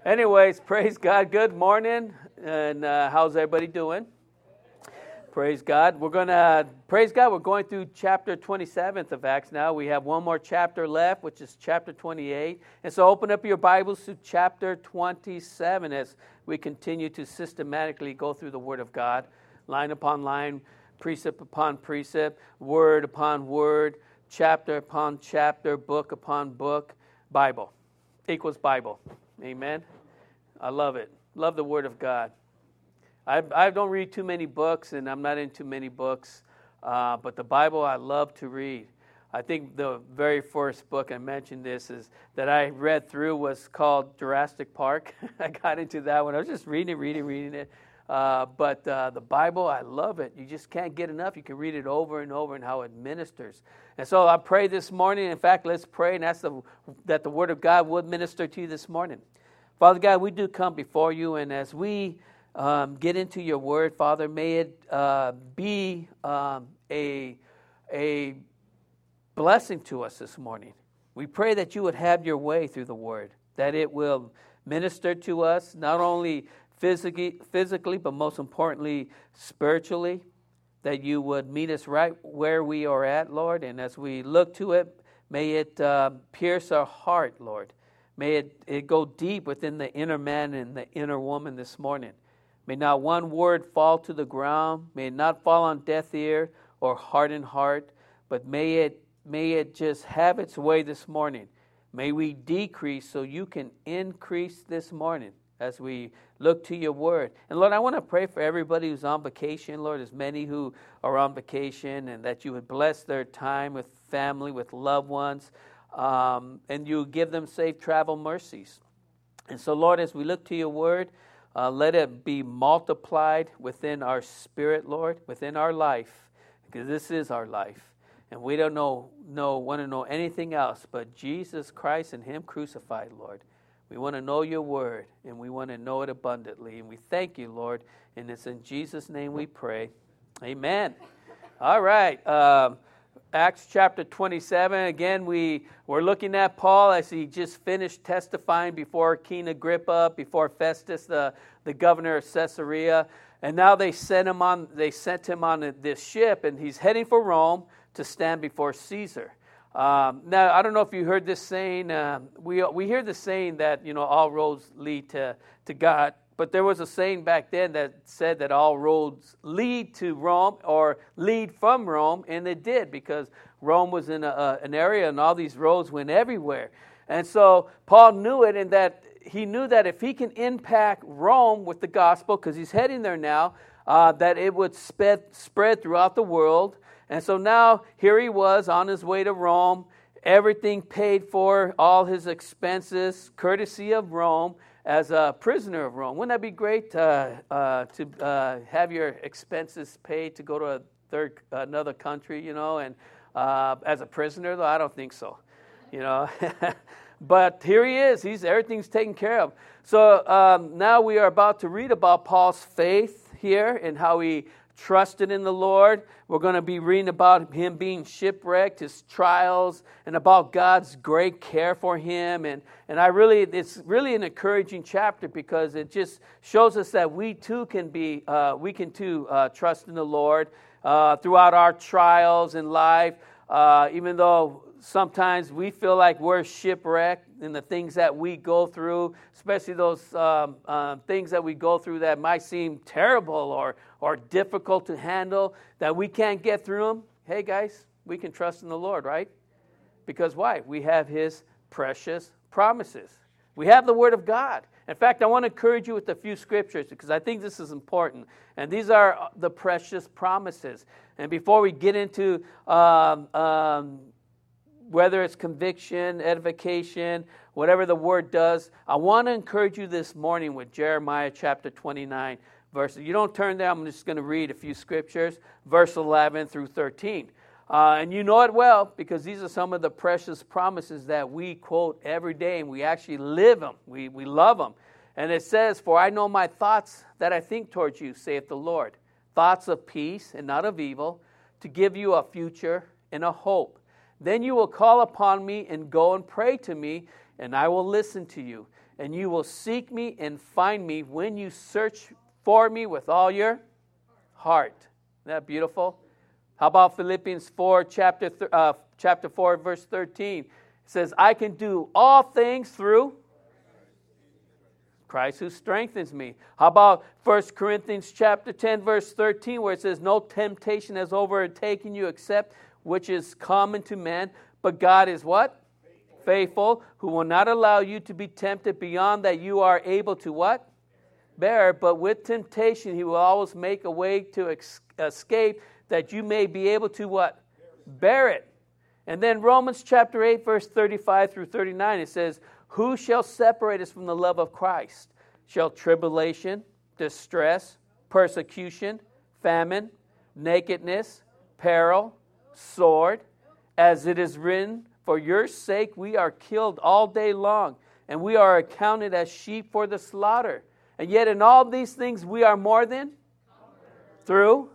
Anyways, praise God. Good morning. And how's everybody doing? Praise God. Praise God. We're going through chapter 27 of Acts now. We have one more chapter left, which is chapter 28. And so open up your Bibles to chapter 27 as we continue to systematically go through the Word of God, line upon line, precept upon precept, word upon word, chapter upon chapter, book upon book. Bible equals Bible. Amen. I love it. Love the Word of God. I don't read too many books, and I'm not into many books, but the Bible I love to read. I think the very first book I mentioned this is that I read through was called Jurassic Park. I got into that one. I was just reading it. But the Bible, I love it. You just can't get enough. You can read it over and over and how it ministers. And so I pray this morning. In fact, let's pray and ask that the Word of God would minister to you this morning. Father God, we do come before you, and as we get into your word, Father, may it be a blessing to us this morning. We pray that you would have your way through the word, that it will minister to us, not only physically, but most importantly, spiritually, that you would meet us right where we are at, Lord, and as we look to it, may it pierce our heart, Lord. May it go deep within the inner man and the inner woman this morning. May not one word fall to the ground. May it not fall on deaf ear or hardened heart. But may it just have its way this morning. May we decrease so you can increase this morning as we look to your word. And Lord, I want to pray for everybody who's on vacation, Lord, as many who are on vacation, and that you would bless their time with family, with loved ones, and you give them safe travel mercies. And so, Lord, as we look to your word, let it be multiplied within our spirit, Lord, within our life, because this is our life. And we don't want to know anything else but Jesus Christ and him crucified, Lord. We want to know your word, and we want to know it abundantly. And we thank you, Lord, and it's in Jesus' name we pray. Amen. All right. Acts chapter 27, again, we're looking at Paul as he just finished testifying before King Agrippa, before Festus, the governor of Caesarea. And now they sent him on this ship, and he's heading for Rome to stand before Caesar. Now, I don't know if you heard this saying. We hear the saying that, all roads lead to God. But there was a saying back then that said that all roads lead to Rome or lead from Rome, and it did, because Rome was in an area and all these roads went everywhere. And so Paul knew it, and that he knew that if he can impact Rome with the gospel, because he's heading there now, that it would spread throughout the world. And so now here he was on his way to Rome, everything paid for, all his expenses, courtesy of Rome, as a prisoner of Rome. Wouldn't that be great to have your expenses paid to go to another country, and as a prisoner, though? I don't think so, But here he is. Everything's taken care of. So now we are about to read about Paul's faith here and how he trusted in the Lord. We're going to be reading about him being shipwrecked, his trials, and about God's great care for him. And it's really an encouraging chapter, because it just shows us that we too can trust in the Lord throughout our trials in life, even though sometimes we feel like we're shipwrecked in the things that we go through, especially those things that we go through that might seem terrible or difficult to handle, that we can't get through them. Hey, guys, we can trust in the Lord, right? Because why? We have his precious promises. We have the Word of God. In fact, I want to encourage you with a few scriptures, because I think this is important. And these are the precious promises. And before we get into whether it's conviction, edification, whatever the word does, I want to encourage you this morning with Jeremiah chapter 29 verses. You don't turn there. I'm just going to read a few scriptures, verse 11 through 13. And you know it well, because these are some of the precious promises that we quote every day, and we actually live them. We love them. And it says, "For I know my thoughts that I think towards you, saith the Lord, thoughts of peace and not of evil, to give you a future and a hope. Then you will call upon me and go and pray to me, and I will listen to you. and you will seek me and find me when you search for me with all your heart. Isn't that beautiful? How about Philippians 4, chapter 4, verse 13? It says, I can do all things through Christ who strengthens me. How about 1 Corinthians chapter 10, verse 13, where it says, no temptation has overtaken you except which is common to man, but God is what? Faithful, who will not allow you to be tempted beyond that you are able to what? Bear. But with temptation, he will always make a way to escape that you may be able to what? Bear it. And then Romans chapter 8, verse 35 through 39, it says, who shall separate us from the love of Christ? Shall tribulation, distress, persecution, famine, nakedness, peril, sword, as it is written, for your sake we are killed all day long, and we are accounted as sheep for the slaughter. And yet in all these things we are more than through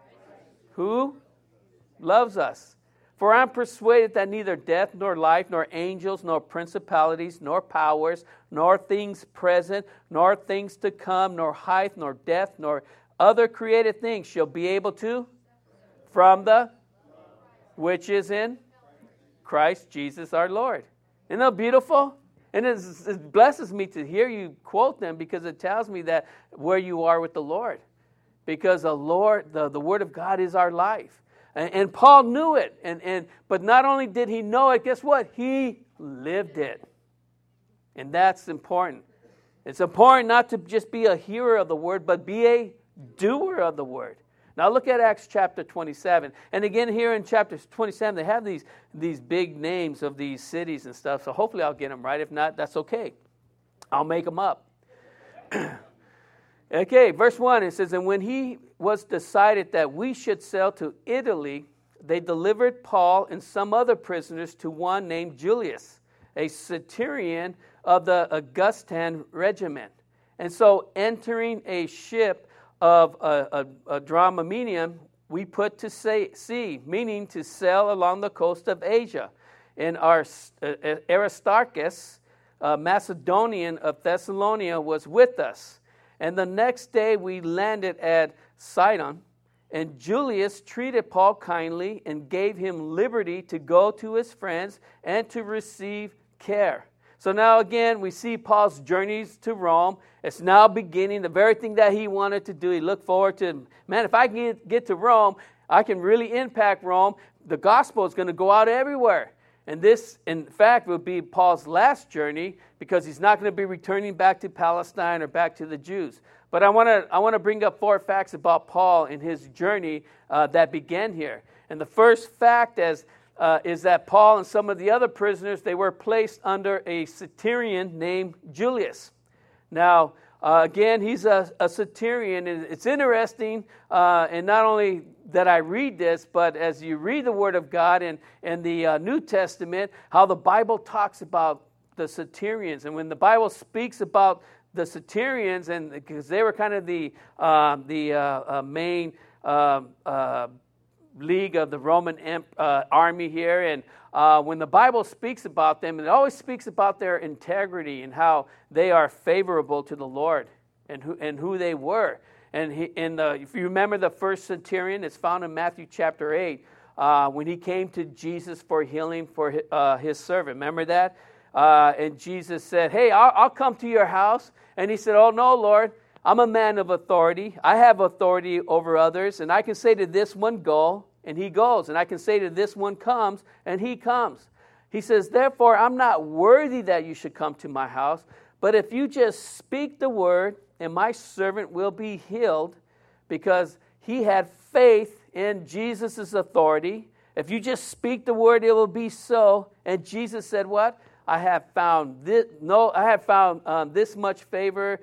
who loves us. For I am persuaded that neither death, nor life, nor angels, nor principalities, nor powers, nor things present, nor things to come, nor height, nor depth, nor other created things shall be able to, from the which is in Christ Jesus our Lord. Isn't that beautiful? And it blesses me to hear you quote them, because it tells me that where you are with the Lord. Because the Lord, the Word of God is our life. And Paul knew it. But not only did he know it, guess what? He lived it. And that's important. It's important not to just be a hearer of the Word, but be a doer of the Word. Now look at Acts chapter 27. And again here in chapter 27, they have these big names of these cities and stuff. So hopefully I'll get them right. If not, that's okay. I'll make them up. Okay, verse 1, it says, and when he was decided that we should sail to Italy, they delivered Paul and some other prisoners to one named Julius, a centurion of the Augustan regiment. And so entering a ship of a Dramamenium, we put to sea, meaning to sail along the coast of Asia. And our Aristarchus, Macedonian of Thessalonica, was with us. And the next day we landed at Sidon, and Julius treated Paul kindly and gave him liberty to go to his friends and to receive care. So now again, we see Paul's journeys to Rome. It's now beginning, the very thing that he wanted to do. He looked forward to, man, if I can get to Rome, I can really impact Rome. The gospel is going to go out everywhere. And this, in fact, will be Paul's last journey, because he's not going to be returning back to Palestine or back to the Jews. But I want to bring up 4 facts about Paul and his journey that began here. And the first fact is that Paul and some of the other prisoners, they were placed under a centurion named Julius. Now, again, he's a centurion, and it's interesting, and not only that I read this, but as you read the Word of God in the New Testament, how the Bible talks about the centurions. And when the Bible speaks about the centurions, and because they were kind of the main league of the Roman army here, and when the Bible speaks about them, it always speaks about their integrity and how they are favorable to the Lord and who they were. And if you remember the first centurion, it's found in Matthew chapter 8, when he came to Jesus for healing for his servant. Remember that? And Jesus said, hey, I'll come to your house. And he said, oh, no, Lord, I'm a man of authority. I have authority over others. And I can say to this one, go, and he goes. And I can say to this one, comes, and he comes. He says, therefore, I'm not worthy that you should come to my house. But if you just speak the word, and my servant will be healed, because he had faith in Jesus' authority. If you just speak the word, it will be so. And Jesus said what? I haven't found this much favor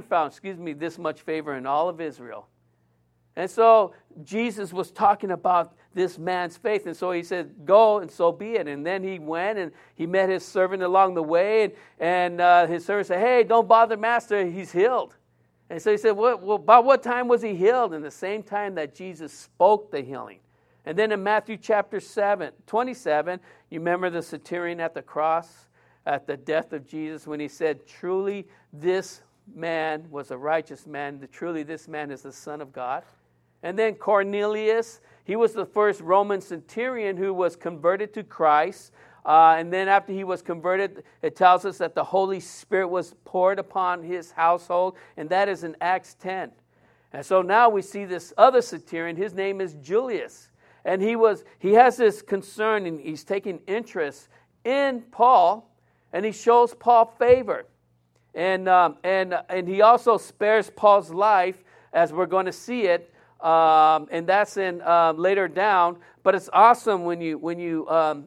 in all of Israel. And so Jesus was talking about this man's faith. And so he said, go, and so be it. And then he went and he met his servant along the way. And his servant said, hey, don't bother, master, he's healed. And so he said, well, about what time was he healed? And the same time that Jesus spoke the healing. And then in Matthew chapter 27, you remember the centurion at the cross? at the death of Jesus when he said, truly this man was a righteous man. Truly this man is the Son of God. And then Cornelius, he was the first Roman centurion who was converted to Christ. And then after he was converted, it tells us that the Holy Spirit was poured upon his household. And that is in Acts 10. And so now we see this other centurion. His name is Julius. And he has this concern, and he's taking interest in Paul. And he shows Paul favor. And he also spares Paul's life, as we're going to see it. And that's in later down. But it's awesome when you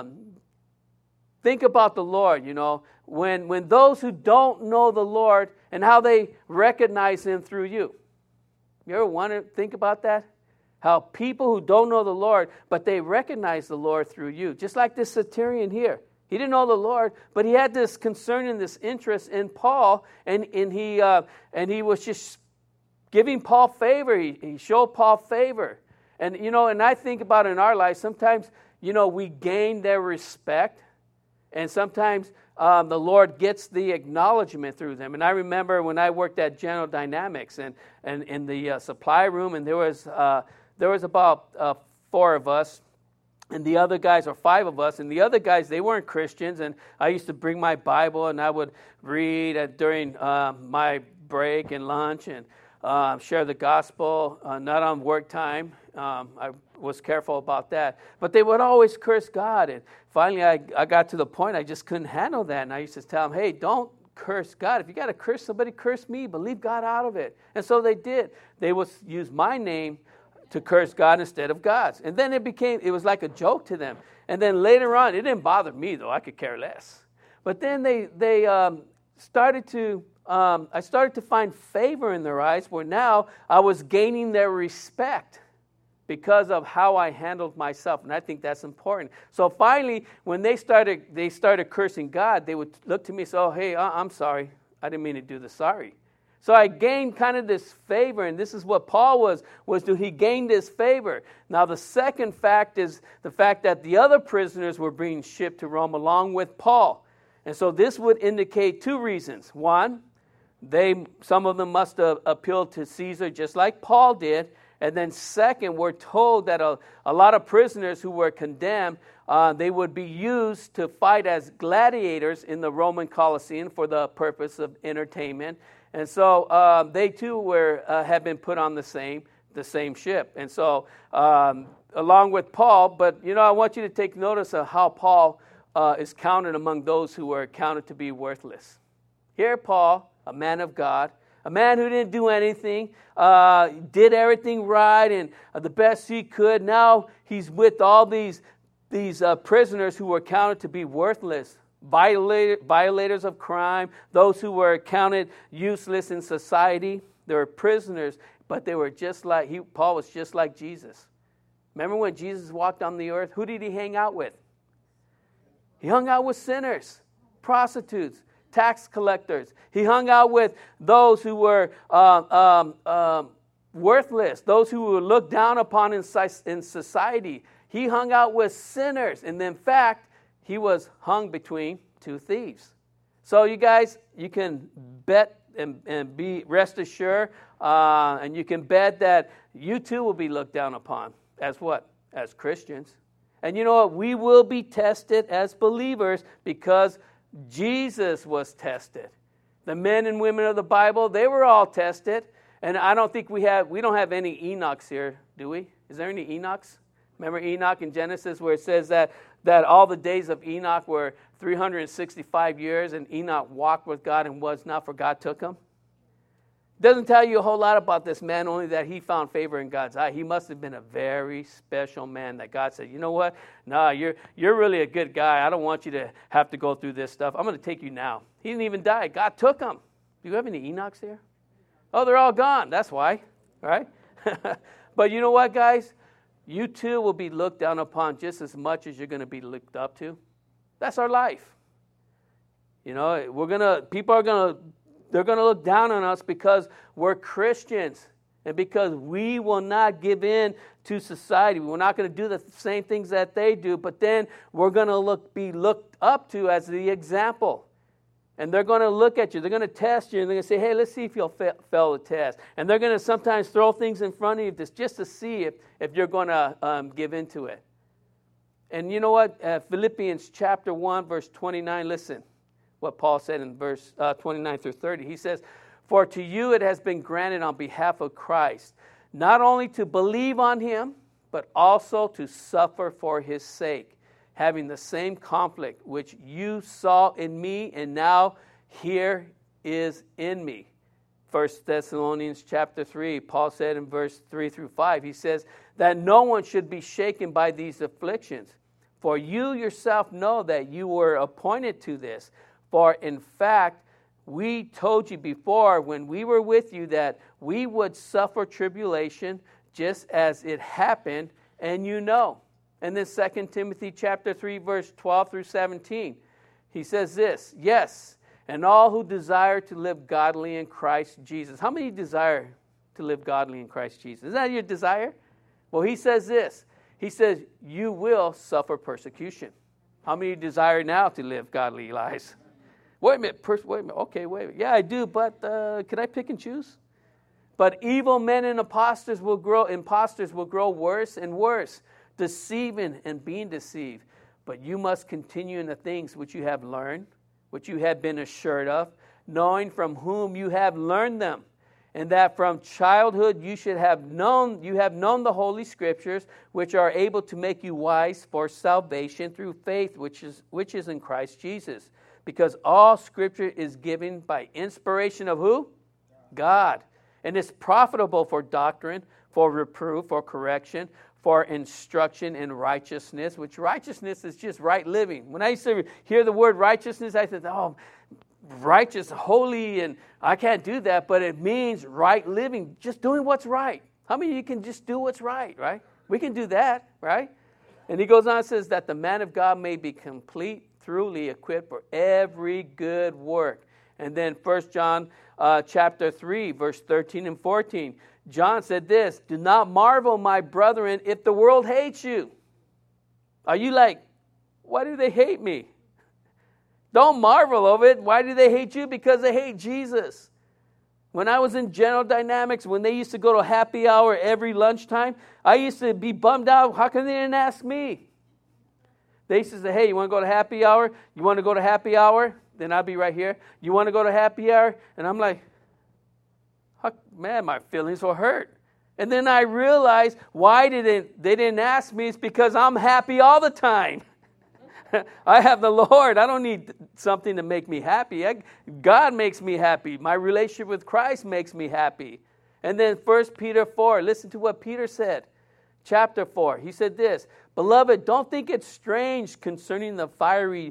think about the Lord, when those who don't know the Lord and how they recognize him through you. You ever want to think about that? How people who don't know the Lord, but they recognize the Lord through you. Just like this centurion here. He didn't know the Lord, but he had this concern and this interest in Paul, and he was just giving Paul favor. He showed Paul favor. And, and I think about in our lives, sometimes, we gain their respect, and sometimes the Lord gets the acknowledgement through them. And I remember when I worked at General Dynamics and in the supply room, and there was about 4 of us, and the other guys, or 5 of us, and the other guys, they weren't Christians, and I used to bring my Bible, and I would read during my break and lunch, and share the gospel, not on work time. I was careful about that. But they would always curse God, and finally I got to the point I just couldn't handle that, and I used to tell them, hey, don't curse God. If you got to curse somebody, curse me, but leave God out of it. And so they did. They would use my name to curse God instead of God's. And then it was like a joke to them. And then later on, it didn't bother me, though. I could care less. But then I started to find favor in their eyes, where now I was gaining their respect because of how I handled myself. And I think that's important. So finally, when they started cursing God, they would look to me and say, oh, hey, I'm sorry. I didn't mean to do the sorry. So I gained kind of this favor, and this is what Paul was doing. He gained this favor. Now the second fact is the fact that the other prisoners were being shipped to Rome along with Paul. And so this would indicate 2 reasons. One, some of them must have appealed to Caesar just like Paul did. And then second, we're told that a lot of prisoners who were condemned, they would be used to fight as gladiators in the Roman Colosseum for the purpose of entertainment. And so they too had been put on the same ship. And so along with Paul, but I want you to take notice of how Paul is counted among those who were counted to be worthless. Here Paul, a man of God, a man who didn't do anything, did everything right and the best he could. Now he's with all these prisoners who were counted to be worthless, violators of crime, those who were counted useless in society. They were prisoners, but they were Paul was just like Jesus. Remember when Jesus walked on the earth? Who did he hang out with? He hung out with sinners, prostitutes, tax collectors. He hung out with those who were worthless, those who were looked down upon in society. He hung out with sinners. And in fact, he was hung between 2 thieves. So you guys, you can bet and be rest assured, and you can bet that you too will be looked down upon. As what? As Christians. And you know what? We will be tested as believers because Jesus was tested. The men and women of the Bible, they were all tested. And I don't think we don't have any Enochs here, do we? Is there any Enochs? Remember Enoch in Genesis where it says that all the days of Enoch were 365 years and Enoch walked with God and was not, for God took him? Doesn't tell you a whole lot about this man, only that he found favor in God's eye. He must have been a very special man that God said, you know what? No, you're really a good guy. I don't want you to have to go through this stuff. I'm going to take you now. He didn't even die. God took him. Do you have any Enochs here? Oh, they're all gone. That's why, right? But you know what, guys? You too will be looked down upon just as much as you're going to be looked up to. That's our life. You know, they're going to look down on us because we're Christians. And because we will not give in to society, we're not going to do the same things that they do, but then we're going to be looked up to as the example. And they're going to look at you, they're going to test you, and they're going to say, hey, let's see if you'll fail the test. And they're going to sometimes throw things in front of you just to see if you're going to give into it. And you know what? Philippians chapter 1, verse 29, listen what Paul said in verse 29 through 30. He says, for to you it has been granted on behalf of Christ, not only to believe on him, but also to suffer for his sake, having the same conflict which you saw in me, and now here is in me. 1 Thessalonians chapter 3, Paul said in verse 3 through 5, he says that no one should be shaken by these afflictions. For you yourself know that you were appointed to this. For in fact, we told you before when we were with you that we would suffer tribulation just as it happened, and you know. And then 2 Timothy chapter 3, verse 12 through 17, he says this, yes, and all who desire to live godly in Christ Jesus. How many desire to live godly in Christ Jesus? Is that your desire? Well, he says this. He says, you will suffer persecution. How many desire now to live godly lives? Wait a minute. Okay, wait a minute. Yeah, I do, but can I pick and choose? But evil men and imposters will grow worse and worse, deceiving and being deceived. But you must continue in the things which you have learned, which you have been assured of, knowing from whom you have learned them, and that from childhood you have known the Holy Scriptures, which are able to make you wise for salvation through faith, which is in Christ Jesus. Because all Scripture is given by inspiration of who? God. And is profitable for doctrine, for reproof, for correction, for instruction in righteousness, which righteousness is just right living. When I used to hear the word righteousness, I said, oh, righteous, holy, and I can't do that, but it means right living, just doing what's right. How many of you can just do what's right? We can do that, right? And he goes on and says that the man of God may be complete, truly equipped for every good work. And then 1 John chapter 3, verse 13 and 14. John said this, do not marvel, my brethren, if the world hates you. Are you like, why do they hate me? Don't marvel of it. Why do they hate you? Because they hate Jesus. When I was in General Dynamics, when they used to go to happy hour every lunchtime, I used to be bummed out. How come they didn't ask me? They used to say, hey, you want to go to happy hour? You want to go to happy hour? Then I'll be right here. You want to go to happy hour? And I'm like, man, my feelings were hurt. And then I realized why they didn't ask me. It's because I'm happy all the time. I have the Lord. I don't need something to make me happy. God makes me happy. My relationship with Christ makes me happy. And then 1 Peter 4, listen to what Peter said. Chapter 4, he said this, beloved, don't think it strange concerning the fiery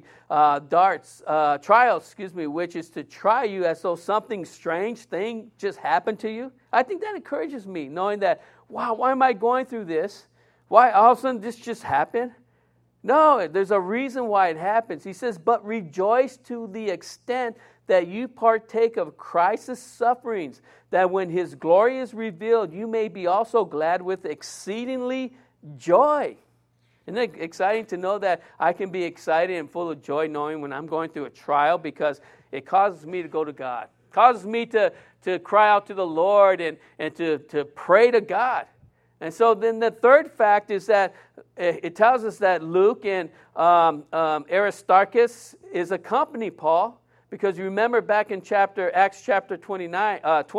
trials, which is to try you as though something strange thing just happened to you. I think that encourages me, knowing that, wow, why am I going through this? Why all of a sudden this just happened? No, there's a reason why it happens. He says, but rejoice to the extent that you partake of Christ's sufferings, that when his glory is revealed, you may be also glad with exceedingly joy. Isn't it exciting to know that I can be excited and full of joy knowing when I'm going through a trial, because it causes me to go to God. It causes me to cry out to the Lord and to pray to God. And so then the third fact is that it tells us that Luke and Aristarchus is accompanying Paul. Because you remember back in Acts chapter 21,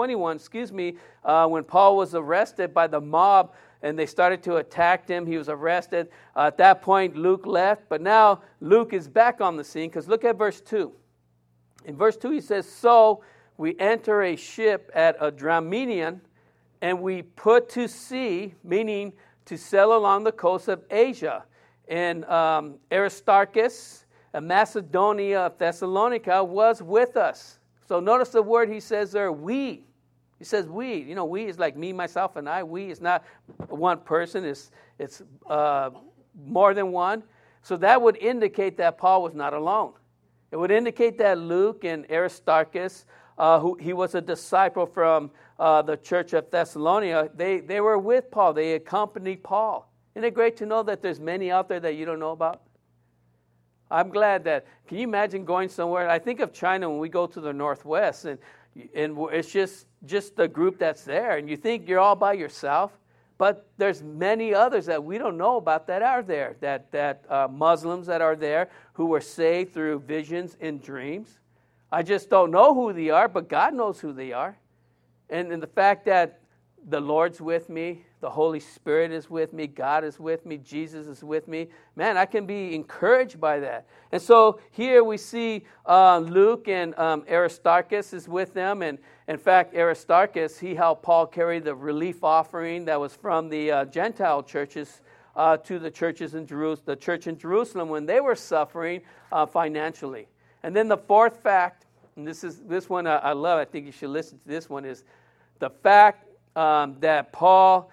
when Paul was arrested by the mob and they started to attack him, he was arrested. At that point, Luke left, but now Luke is back on the scene, because look at verse 2. In verse 2, he says, so we enter a ship at Adramyttium, and we put to sea, meaning to sail along the coast of Asia. And Aristarchus, a Macedonia of Thessalonica, was with us. So notice the word he says there, we. He says we. You know, we is like me, myself, and I. We is not one person. It's more than one. So that would indicate that Paul was not alone. It would indicate that Luke and Aristarchus he was a disciple from the church of Thessalonica. They were with Paul. They accompanied Paul. Isn't it great to know that there's many out there that you don't know about? I'm glad that, can you imagine going somewhere? I think of China when we go to the Northwest, and it's just the group that's there, and you think you're all by yourself, but there's many others that we don't know about that are there, that Muslims that are there who were saved through visions and dreams. I just don't know who they are, but God knows who they are. And the fact that the Lord's with me, the Holy Spirit is with me, God is with me, Jesus is with me. Man, I can be encouraged by that. And so here we see Luke and Aristarchus is with them. And in fact, Aristarchus, he helped Paul carry the relief offering that was from the Gentile churches to the churches in Jerusalem, the church in Jerusalem when they were suffering financially. And then the fourth fact, and this one I love, I think you should listen to this one, is the fact that Paul,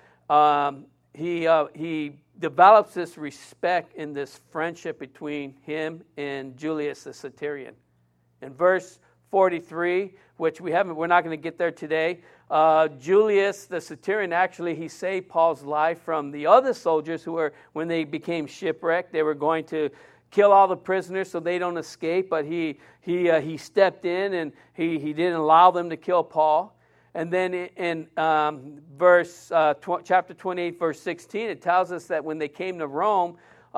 he develops this respect in this friendship between him and Julius the Satirian. In verse 43, which we're not going to get there today, Julius the Satirian, actually, he saved Paul's life from the other soldiers who were, when they became shipwrecked, they were going to kill all the prisoners so they don't escape, but he stepped in and he didn't allow them to kill Paul. And then in chapter 28, verse 16, it tells us that when they came to Rome,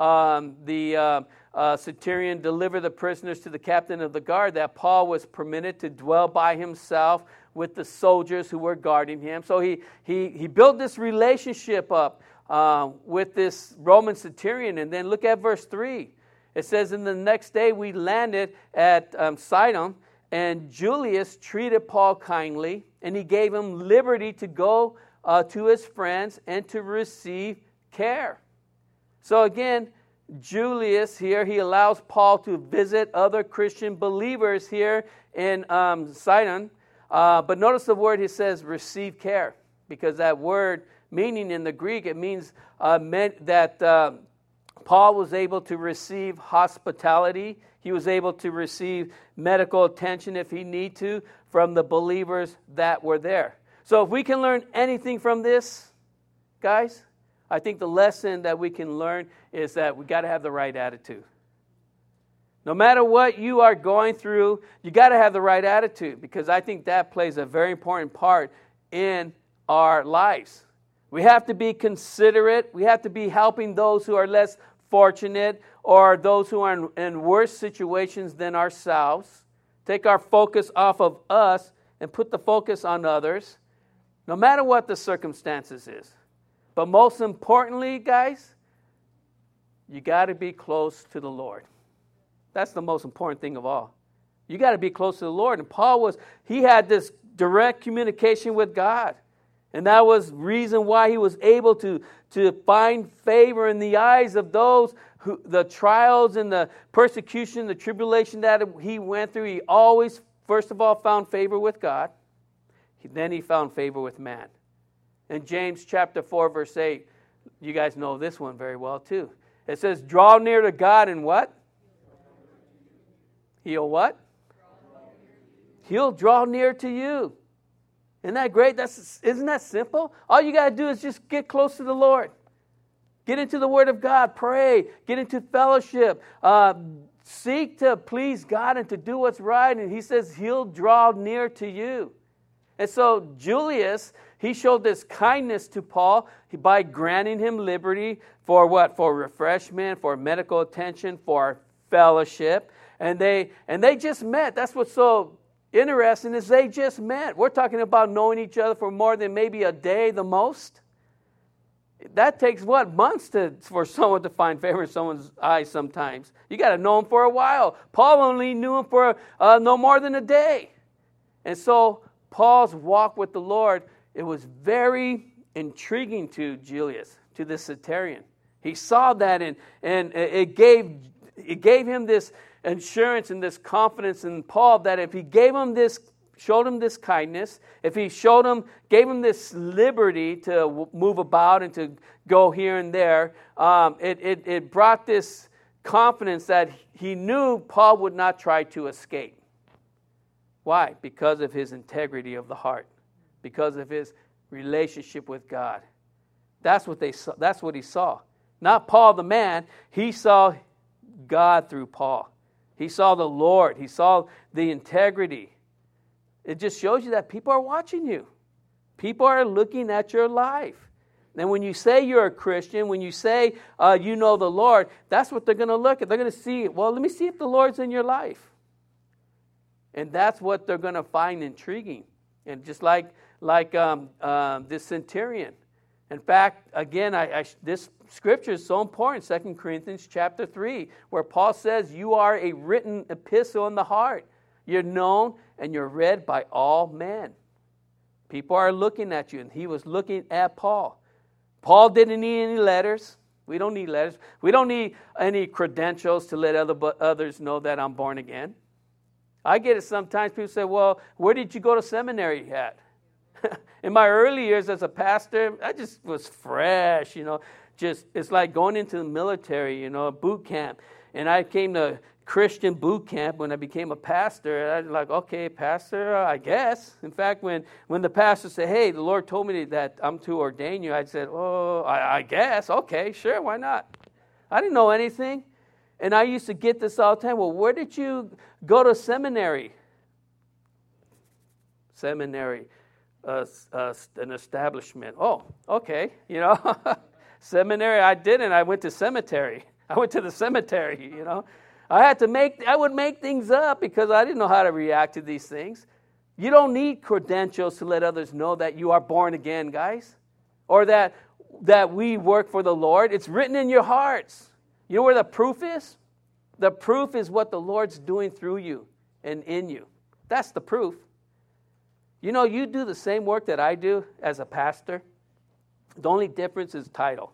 the Satirian delivered the prisoners to the captain of the guard, that Paul was permitted to dwell by himself with the soldiers who were guarding him. So he built this relationship up with this Roman Satirian. And then look at verse 3. It says, "In the next day we landed at Sidon, and Julius treated Paul kindly, and he gave him liberty to go to his friends and to receive care." So again, Julius here, he allows Paul to visit other Christian believers here in Sidon. But notice the word he says, receive care, because that word meaning in the Greek, it means meant that Paul was able to receive hospitality. He was able to receive medical attention if he need to from the believers that were there. So if we can learn anything from this, guys, I think the lesson that we can learn is that we got to have the right attitude. No matter what you are going through, you got to have the right attitude, because I think that plays a very important part in our lives. We have to be considerate. We have to be helping those who are less fortunate or those who are in worse situations than ourselves. Take our focus off of us and put the focus on others, no matter what the circumstances is. But most importantly, guys, you got to be close to the Lord. That's the most important thing of all. You got to be close to the Lord. And Paul he had this direct communication with God. And that was reason why he was able to find favor in the eyes of those who, the trials and the persecution, the tribulation that he went through. He always, first of all, found favor with God. Then he found favor with man. In James chapter 4, verse 8, you guys know this one very well too. It says, draw near to God and what? He'll what? He'll draw near to you. Isn't that great? Isn't that simple? All you got to do is just get close to the Lord. Get into the Word of God. Pray. Get into fellowship. Seek to please God and to do what's right. And he says he'll draw near to you. And so Julius, he showed this kindness to Paul by granting him liberty for what? For refreshment, for medical attention, for fellowship. And they just met. That's what's so interesting is they just met. We're talking about knowing each other for more than maybe a day the most. That takes what? Months for someone to find favor in someone's eyes sometimes. You got to know him for a while. Paul only knew him for no more than a day. And so Paul's walk with the Lord, it was very intriguing to Julius, to the Satirian. He saw that and it gave him this assurance and this confidence in Paul that if he showed him this kindness, if he gave him this liberty to move about and to go here and there, it brought this confidence that he knew Paul would not try to escape. Why? Because of his integrity of the heart. Because of his relationship with God. That's what they saw. That's what he saw. Not Paul the man. He saw God through Paul. He saw the Lord. He saw the integrity. It just shows you that people are watching you. People are looking at your life. And when you say you're a Christian, when you say you know the Lord, that's what they're going to look at. They're going to see, well, let me see if the Lord's in your life. And that's what they're going to find intriguing. And just like this centurion. In fact, again, this scripture is so important, 2 Corinthians chapter 3, where Paul says you are a written epistle in the heart. You're known and you're read by all men. People are looking at you, and he was looking at Paul. Paul didn't need any letters. We don't need letters. We don't need any credentials to let others know that I'm born again. I get it sometimes. People say, well, where did you go to seminary at? In my early years as a pastor, I just was fresh, it's like going into the military, boot camp. And I came to Christian boot camp when I became a pastor. I was like, okay, pastor, I guess. In fact, when the pastor said, hey, the Lord told me that I'm to ordain you, I said, oh, I guess. Okay, sure, why not? I didn't know anything. And I used to get this all the time. Well, where did you go to seminary? Seminary. An establishment. Oh, okay. Seminary, I didn't. I went to cemetery. I went to the cemetery, I would make things up because I didn't know how to react to these things. You don't need credentials to let others know that you are born again, guys. Or that we work for the Lord. It's written in your hearts. You know where the proof is? The proof is what the Lord's doing through you and in you. That's the proof. You do the same work that I do as a pastor. The only difference is title.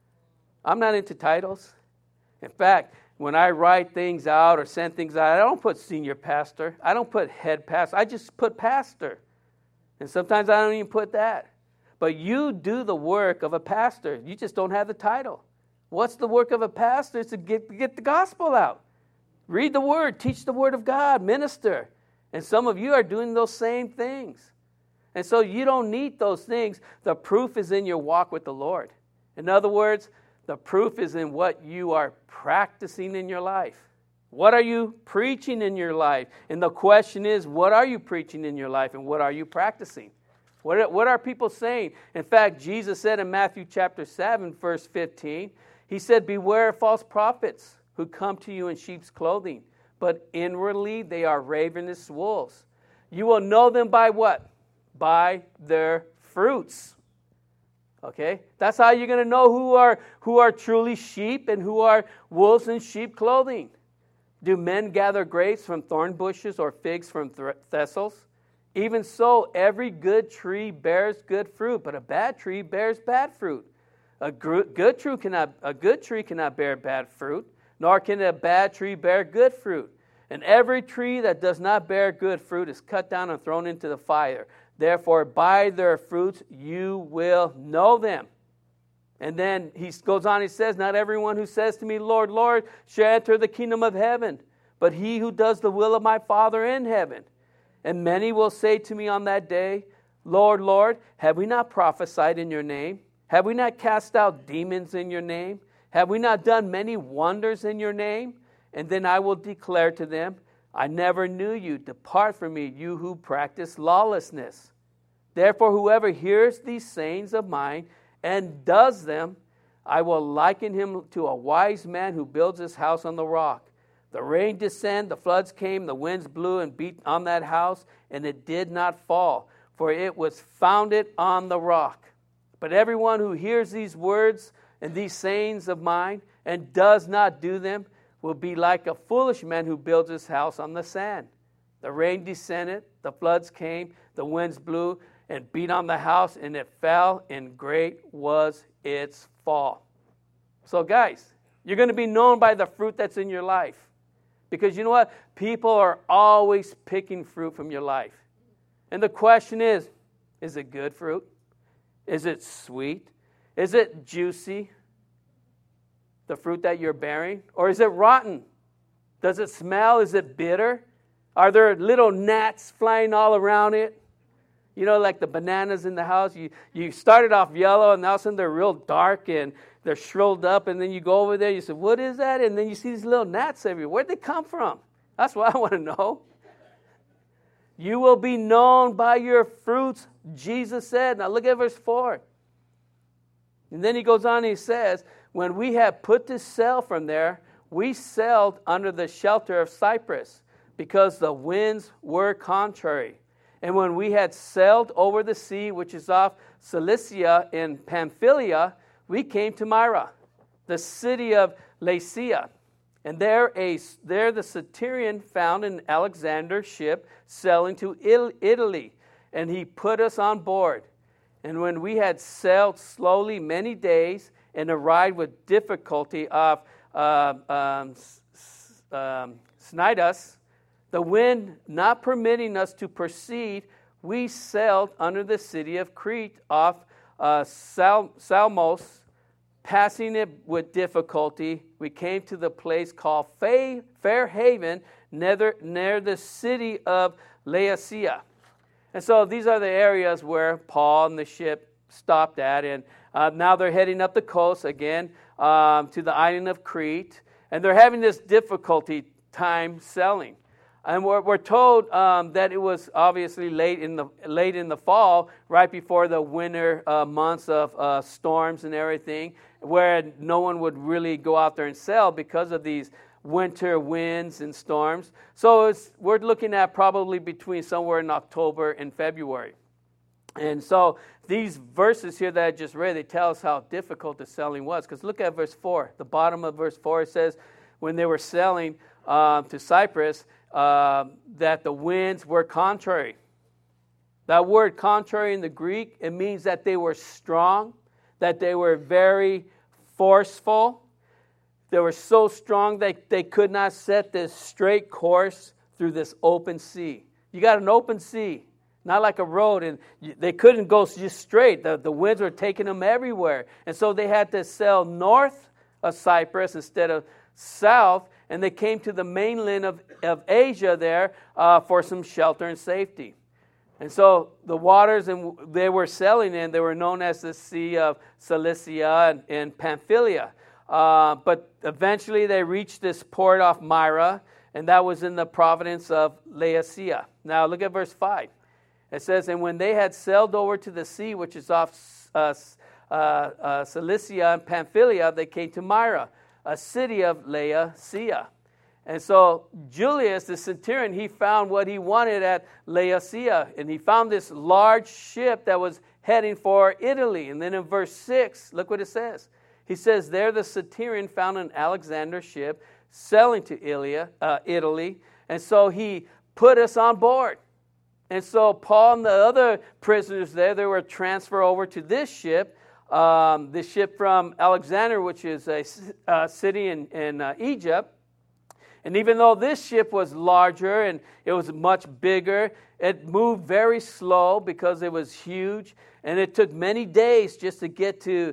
I'm not into titles. In fact, when I write things out or send things out, I don't put senior pastor. I don't put head pastor. I just put pastor. And sometimes I don't even put that. But you do the work of a pastor. You just don't have the title. What's the work of a pastor? It's to get the gospel out. Read the word. Teach the word of God. Minister. And some of you are doing those same things. And so you don't need those things. The proof is in your walk with the Lord. In other words, the proof is in what you are practicing in your life. What are you preaching in your life? And the question is, what are you preaching in your life and what are you practicing? What are people saying? In fact, Jesus said in Matthew chapter 7, verse 15, he said, beware of false prophets who come to you in sheep's clothing, but inwardly they are ravenous wolves. You will know them by what? By their fruits. Okay? That's how you're going to know who are truly sheep and who are wolves in sheep clothing. Do men gather grapes from thorn bushes or figs from thistles? Even so, every good tree bears good fruit, but a bad tree bears bad fruit. A good tree cannot bear bad fruit, nor can a bad tree bear good fruit. And every tree that does not bear good fruit is cut down and thrown into the fire. Therefore, by their fruits you will know them. And then he goes on, he says, not everyone who says to me, Lord, Lord, shall enter the kingdom of heaven, but he who does the will of my Father in heaven. And many will say to me on that day, Lord, Lord, have we not prophesied in your name? Have we not cast out demons in your name? Have we not done many wonders in your name? And then I will declare to them, I never knew you. Depart from me, you who practice lawlessness. Therefore, whoever hears these sayings of mine and does them, I will liken him to a wise man who builds his house on the rock. The rain descended, the floods came, the winds blew and beat on that house, and it did not fall, for it was founded on the rock. But everyone who hears these words and these sayings of mine and does not do them will be like a foolish man who builds his house on the sand. The rain descended, the floods came, the winds blew and beat on the house, and it fell, and great was its fall. So guys, you're going to be known by the fruit that's in your life. Because you know what? People are always picking fruit from your life. And the question is it good fruit? Is it sweet? Is it juicy? The fruit that you're bearing? Or is it rotten? Does it smell? Is it bitter? Are there little gnats flying all around it? You know, like the bananas in the house. You started off yellow, and all of a sudden they're real dark, and they're shriveled up, and then you go over there, you say, what is that? And then you see these little gnats everywhere. Where'd they come from? That's what I want to know. You will be known by your fruits, Jesus said. Now look at verse 4. And then he goes on and he says, when we had put to sail from there, we sailed under the shelter of Cyprus, because the winds were contrary. And when we had sailed over the sea, which is off Cilicia in Pamphylia, we came to Myra, the city of Lycia. And there the centurion found an Alexander ship sailing to Italy, and he put us on board. And when we had sailed slowly many days and arrived with difficulty off Cnidus, the wind not permitting us to proceed, we sailed under the city of Crete off Salmos. Passing it with difficulty, we came to the place called Fair Haven, near the city of Laodicea. And so these are the areas where Paul and the ship stopped at. And now they're heading up the coast again to the island of Crete. And they're having this difficulty time sailing. And we're told that it was obviously late in the fall, right before the winter months of storms and everything, where no one would really go out there and sail because of these winter winds and storms. So we're looking at probably between somewhere in October and February. And so these verses here that I just read, they tell us how difficult the sailing was. Because look at verse 4. The bottom of verse 4, it says, when they were sailing to Cyprus, that the winds were contrary. That word contrary in the Greek, it means that they were strong, that they were very forceful. They were so strong that they could not set this straight course through this open sea. You got an open sea, not like a road, and they couldn't go just straight. The winds were taking them everywhere. And so they had to sail north of Cyprus instead of south, and they came to the mainland of Asia there for some shelter and safety. And so the waters they were sailing in, they were known as the Sea of Cilicia and Pamphylia. But eventually they reached this port off Myra, and that was in the province of Laodicea. Now look at verse 5. It says, and when they had sailed over to the sea, which is off Cilicia and Pamphylia, they came to Myra, a city of Laodicea. And so Julius, the centurion, he found what he wanted at Laodicea. And he found this large ship that was heading for Italy. And then in verse 6, look what it says. He says, there the centurion found an Alexander ship sailing to Italy. And so he put us on board. And so Paul and the other prisoners there, they were transferred over to this ship from Alexander, which is a city in Egypt. And even though this ship was larger and it was much bigger, it moved very slow because it was huge. And it took many days just to get to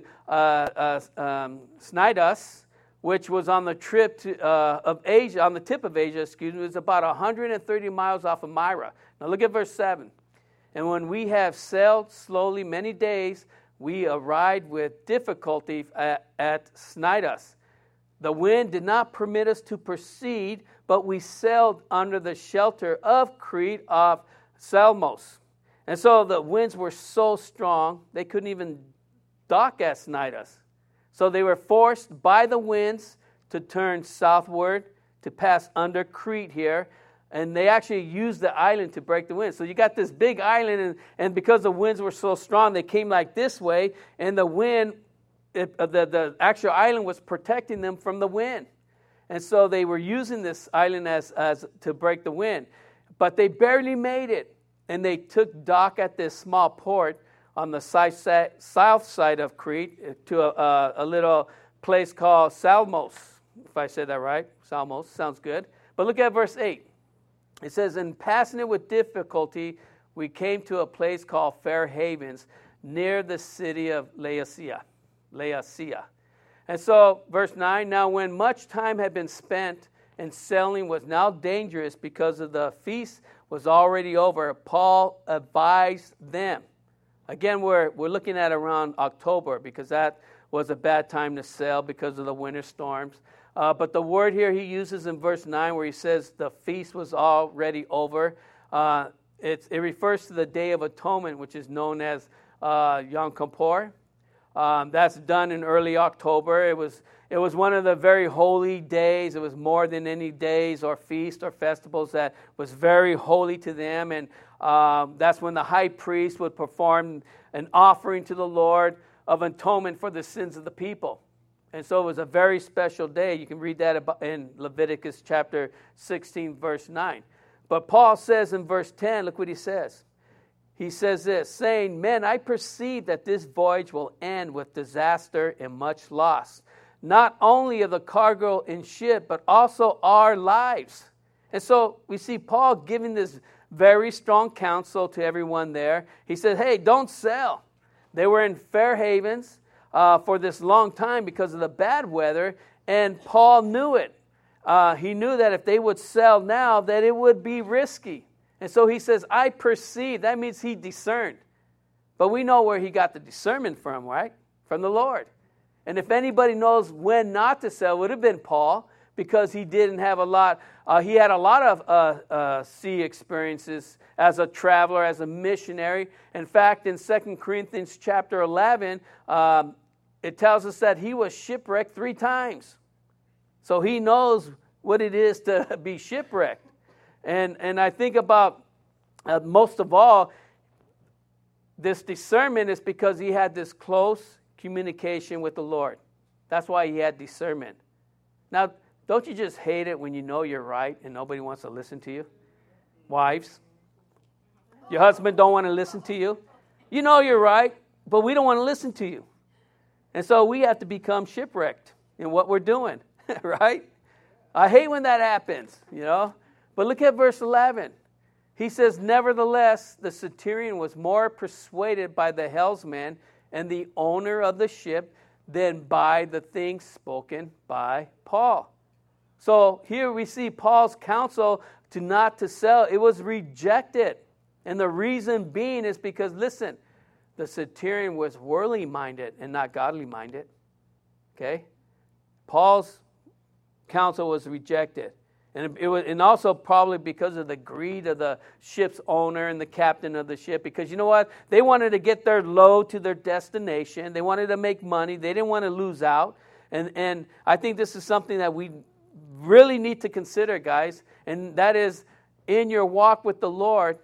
Cnidus, which was on the tip of Asia. It was about 130 miles off of Myra. Now look at verse 7. And when we have sailed slowly many days, we arrived with difficulty at Cnidus. The wind did not permit us to proceed, but we sailed under the shelter of Crete off Salmos. And so the winds were so strong, they couldn't even dock at Cnidus. So they were forced by the winds to turn southward to pass under Crete here. And they actually used the island to break the wind. So you got this big island, and because the winds were so strong, they came like this way, and the wind, the actual island was protecting them from the wind. And so they were using this island as to break the wind. But they barely made it, and they took dock at this small port on the south side of Crete to a little place called Salmos, if I said that right. Salmos, sounds good. But look at verse 8. It says, in passing it with difficulty, we came to a place called Fair Havens, near the city of Laodicea. And so, verse 9, now when much time had been spent, and sailing was now dangerous because of the feast was already over, Paul advised them. Again, we're looking at around October because that was a bad time to sail because of the winter storms. But the word here he uses in verse 9 where he says the feast was already over, it refers to the Day of Atonement, which is known as Yom Kippur. That's done in early October. It was one of the very holy days. It was more than any days or feasts or festivals that was very holy to them. And that's when the high priest would perform an offering to the Lord of atonement for the sins of the people. And so it was a very special day. You can read that in Leviticus chapter 16, verse 9. But Paul says in verse 10, look what he says. He says this, saying, "Men, I perceive that this voyage will end with disaster and much loss, not only of the cargo and ship, but also our lives." And so we see Paul giving this very strong counsel to everyone there. He said, hey, don't sell. They were in Fair Havens for this long time because of the bad weather, and Paul knew it. He knew that if they would sell now, that it would be risky. And so he says, I perceive. That means he discerned. But we know where he got the discernment from, right? From the Lord. And if anybody knows when not to sell, it would have been Paul, because he didn't have a lot. He had a lot of sea experiences as a traveler, as a missionary. In fact, in 2 Corinthians chapter 11, it tells us that he was shipwrecked 3 times. So he knows what it is to be shipwrecked. And I think about, most of all, this discernment is because he had this close communication with the Lord. That's why he had discernment. Now, don't you just hate it when you know you're right and nobody wants to listen to you? Wives, your husband don't want to listen to you. You know you're right, but we don't want to listen to you. And so we have to become shipwrecked in what we're doing, right? I hate when that happens, you know. But look at verse 11. He says, "Nevertheless, the centurion was more persuaded by the helmsman and the owner of the ship than by the things spoken by Paul." So here we see Paul's counsel to not to sell. It was rejected. And the reason being is because, listen, the centurion was worldly minded and not godly minded. Okay? Paul's counsel was rejected. And it was, and also probably because of the greed of the ship's owner and the captain of the ship. Because you know what? They wanted to get their load to their destination. They wanted to make money. They didn't want to lose out. And I think this is something that we really need to consider, guys. And that is, in your walk with the Lord,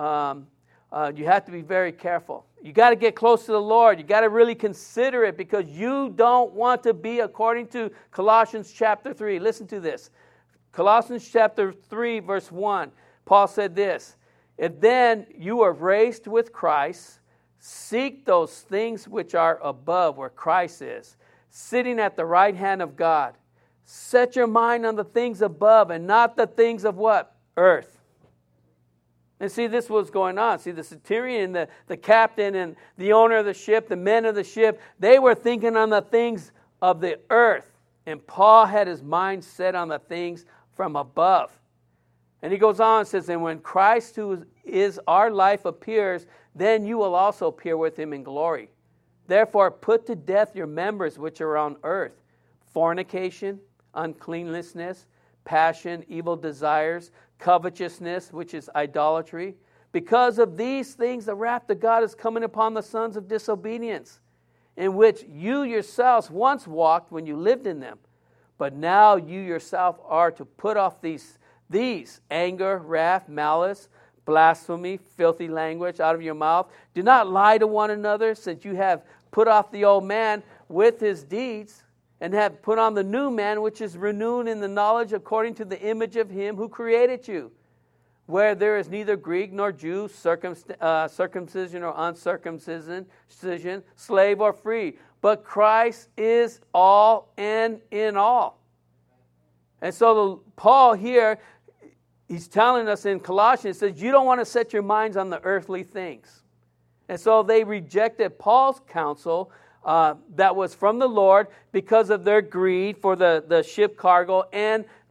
you have to be very careful. You got to get close to the Lord. You got to really consider it, because you don't want to be according to Colossians chapter 3. Listen to this. Colossians chapter 3, verse 1, Paul said this, "If then you are raised with Christ, seek those things which are above, where Christ is, sitting at the right hand of God. Set your mind on the things above and not the things of what? Earth." And see, this was going on. See, the centurion, the captain, and the owner of the ship, the men of the ship, they were thinking on the things of the earth. And Paul had his mind set on the things from above. And he goes on and says, "And when Christ, who is our life, appears, then you will also appear with him in glory. Therefore put to death your members which are on earth: fornication, uncleanness, passion, evil desires, covetousness, which is idolatry. Because of these things the wrath of God is coming upon the sons of disobedience, in which you yourselves once walked when you lived in them. But now you yourself are to put off these anger, wrath, malice, blasphemy, filthy language out of your mouth. Do not lie to one another, since you have put off the old man with his deeds, and have put on the new man, which is renewed in the knowledge according to the image of him who created you, where there is neither Greek nor Jew, circumcision or uncircumcision, slave or free, but Christ is all and in all." And so Paul here, he's telling us in Colossians, says you don't want to set your minds on the earthly things. And so they rejected Paul's counsel that was from the Lord because of their greed for the ship cargo and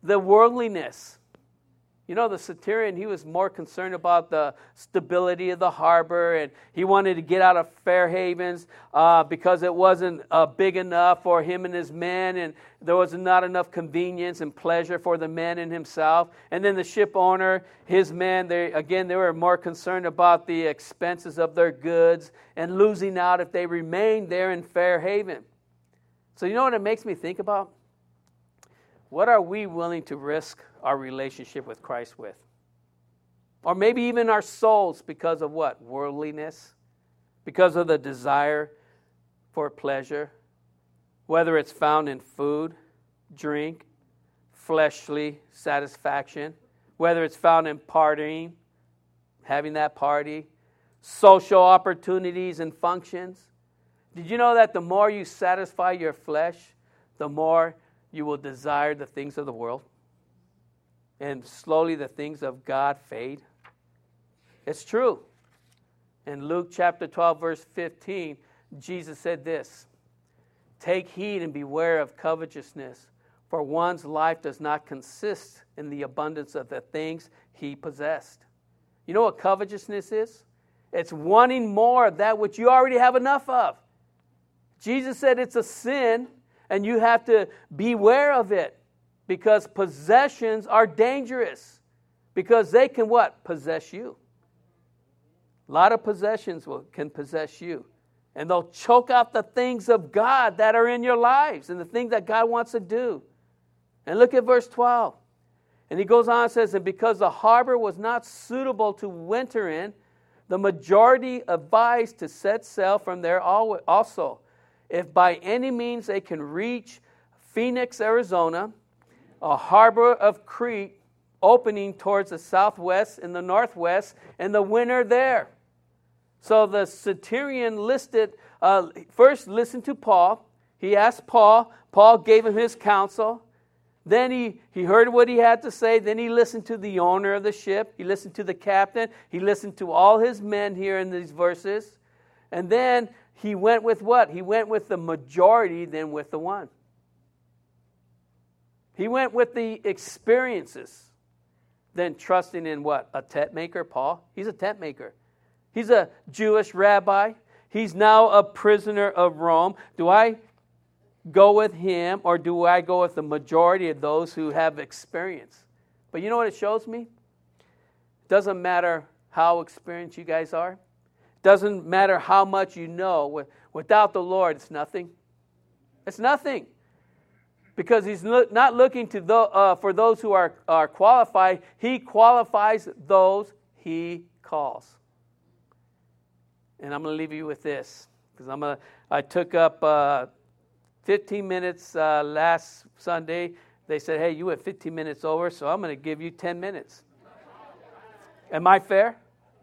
the worldliness. You know, the centurion, he was more concerned about the stability of the harbor, and he wanted to get out of Fair Havens because it wasn't big enough for him and his men, and there was not enough convenience and pleasure for the men and himself. And then the ship owner, his men, they were more concerned about the expenses of their goods and losing out if they remained there in Fair Haven. So you know what it makes me think about? What are we willing to risk our relationship with Christ with? Or maybe even our souls because of what? Worldliness? Because of the desire for pleasure? Whether it's found in food, drink, fleshly satisfaction. Whether it's found in partying, having that party. Social opportunities and functions. Did you know that the more you satisfy your flesh, the more you will desire the things of the world? And slowly the things of God fade. It's true. In Luke chapter 12, verse 15, Jesus said this, "Take heed and beware of covetousness, for one's life does not consist in the abundance of the things he possessed." You know what covetousness is? It's wanting more of that which you already have enough of. Jesus said it's a sin, and you have to beware of it. Because possessions are dangerous. Because they can what? Possess you. A lot of possessions can possess you. And they'll choke out the things of God that are in your lives and the things that God wants to do. And look at verse 12. And he goes on and says, "And because the harbor was not suitable to winter in, the majority advised to set sail from there also. If by any means they can reach Phoenix, Arizona, a harbor of Crete opening towards the southwest and the northwest, and the winter there." So the centurion first listened to Paul. He asked Paul. Paul gave him his counsel. Then he heard what he had to say. Then he listened to the owner of the ship. He listened to the captain. He listened to all his men here in these verses. And then he went with what? He went with the majority than with the one. He went with the experiences, then trusting in what? A tent maker, Paul? He's a tent maker. He's a Jewish rabbi. He's now a prisoner of Rome. Do I go with him, or do I go with the majority of those who have experience? But you know what it shows me? It doesn't matter how experienced you guys are. It doesn't matter how much you know. Without the Lord, it's nothing. It's nothing. Because he's not looking for those who are qualified. He qualifies those he calls. And I'm going to leave you with this. Because I took up 15 minutes last Sunday. They said, "Hey, you went 15 minutes over, so I'm going to give you 10 minutes. Am I fair?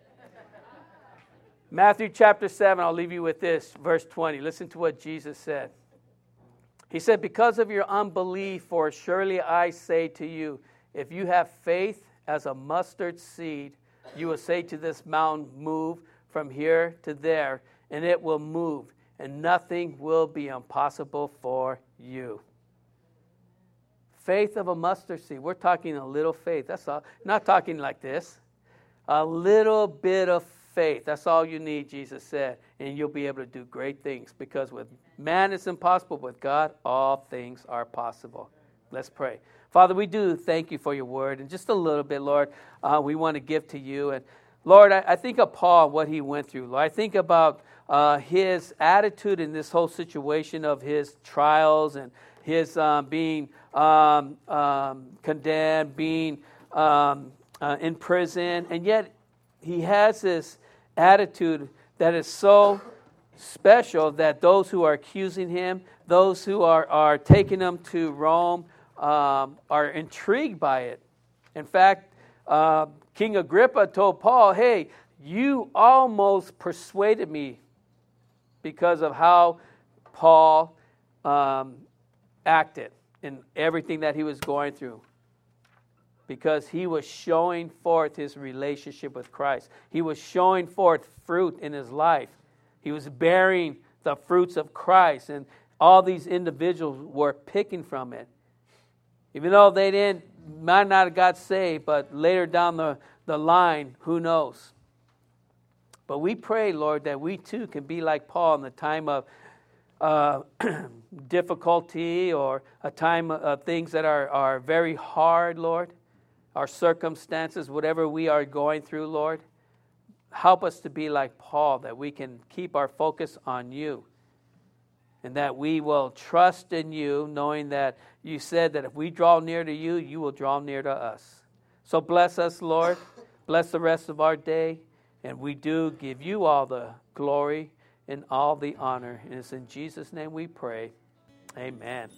Matthew chapter 7, I'll leave you with this. Verse 20. Listen to what Jesus said. He said, "Because of your unbelief, for surely I say to you, if you have faith as a mustard seed, you will say to this mountain, 'Move from here to there,' and it will move, and nothing will be impossible for you." Faith of a mustard seed. We're talking a little faith. That's all. Not talking like this. A little bit of faith. That's all you need, Jesus said. And you'll be able to do great things. Because with man it's impossible. With God, all things are possible. Let's pray. Father, we do thank you for your word. And just a little bit, Lord, we want to give to you. And Lord, I think of Paul, what he went through. Lord, I think about his attitude in this whole situation of his trials and his being condemned, being in prison. And yet he has this attitude that is so special that those who are accusing him, those who are taking him to Rome, are intrigued by it. In fact, King Agrippa told Paul, "Hey, you almost persuaded me," because of how Paul acted in everything that he was going through. Because he was showing forth his relationship with Christ. He was showing forth fruit in his life. He was bearing the fruits of Christ, and all these individuals were picking from it. Even though they didn't might not have got saved, but later down the line, who knows? But we pray, Lord, that we too can be like Paul in the time of difficulty or a time of things that are very hard, Lord. Our circumstances, whatever we are going through, Lord. Help us to be like Paul, that we can keep our focus on you. And that we will trust in you, knowing that you said that if we draw near to you, you will draw near to us. So bless us, Lord. Bless the rest of our day. And we do give you all the glory and all the honor. And it's in Jesus' name we pray. Amen.